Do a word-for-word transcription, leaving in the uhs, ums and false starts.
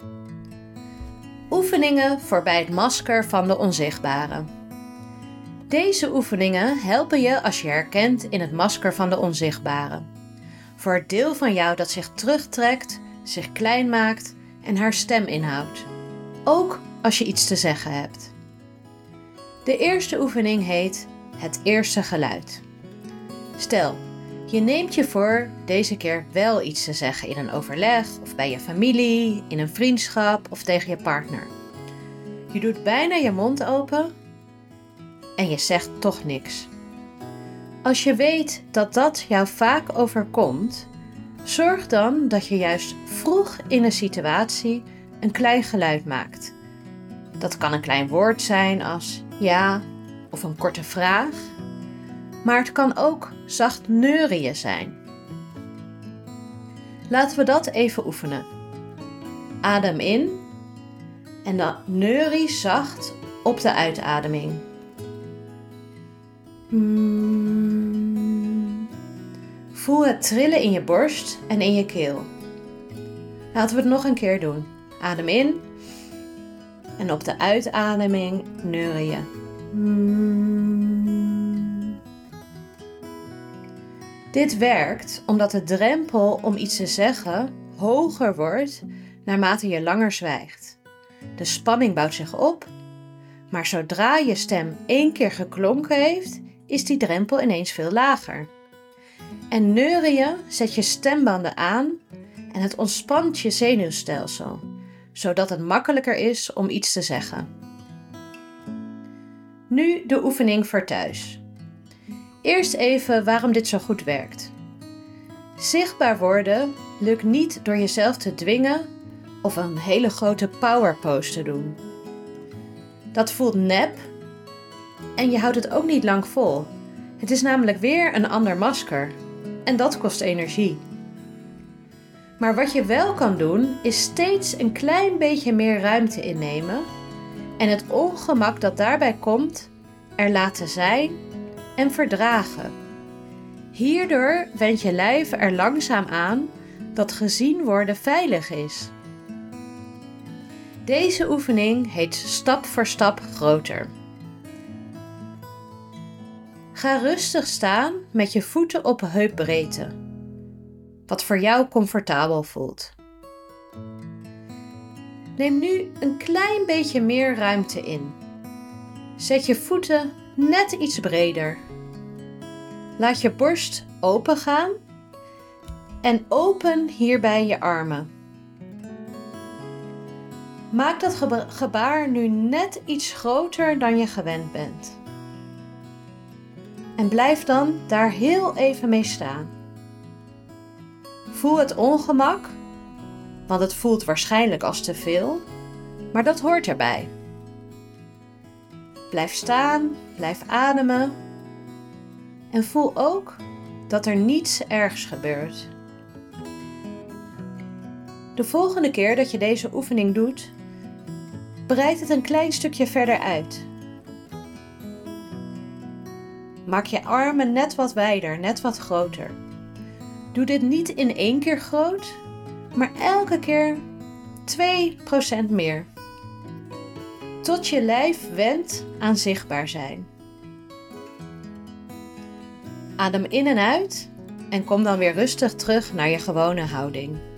Oefeningen voor bij het masker van de onzichtbare. Deze oefeningen helpen je als je herkent in het masker van de onzichtbare. Voor het deel van jou dat zich terugtrekt, zich klein maakt en haar stem inhoudt. Ook als je iets te zeggen hebt. De eerste oefening heet het eerste geluid. Stel, je neemt je voor deze keer wel iets te zeggen in een overleg of bij je familie, in een vriendschap of tegen je partner. Je doet bijna je mond open en je zegt toch niks. Als je weet dat dat jou vaak overkomt, zorg dan dat je juist vroeg in een situatie een klein geluid maakt. Dat kan een klein woord zijn als ja of een korte vraag, maar het kan ook zacht neurien zijn. Laten we dat even oefenen. Adem in en dan neurie zacht op de uitademing. Hmm. Voel het trillen in je borst en in je keel. Laten we het nog een keer doen. Adem in en op de uitademing neurie je. Hmm. Dit werkt omdat de drempel om iets te zeggen hoger wordt naarmate je langer zwijgt. De spanning bouwt zich op, maar zodra je stem één keer geklonken heeft, is die drempel ineens veel lager. En neurien zet je stembanden aan en het ontspant je zenuwstelsel, zodat het makkelijker is om iets te zeggen. Nu de oefening voor thuis. Eerst even waarom dit zo goed werkt. Zichtbaar worden lukt niet door jezelf te dwingen of een hele grote power pose te doen. Dat voelt nep en je houdt het ook niet lang vol. Het is namelijk weer een ander masker en dat kost energie. Maar wat je wel kan doen is steeds een klein beetje meer ruimte innemen en het ongemak dat daarbij komt er laten zijn en verdragen. Hierdoor wendt je lijf er langzaam aan dat gezien worden veilig is. Deze oefening heet stap voor stap groter. Ga rustig staan met je voeten op heupbreedte, wat voor jou comfortabel voelt. Neem nu een klein beetje meer ruimte in. Zet je voeten net iets breder. Laat je borst open gaan en open hierbij je armen. Maak dat geba- gebaar nu net iets groter dan je gewend bent. En blijf dan daar heel even mee staan. Voel het ongemak, want het voelt waarschijnlijk als te veel, maar dat hoort erbij. Blijf staan, blijf ademen en voel ook dat er niets ergs gebeurt. De volgende keer dat je deze oefening doet, breid het een klein stukje verder uit. Maak je armen net wat wijder, net wat groter. Doe dit niet in één keer groot, maar elke keer twee procent meer. Tot je lijf wendt aan zichtbaar zijn. Adem in en uit en kom dan weer rustig terug naar je gewone houding.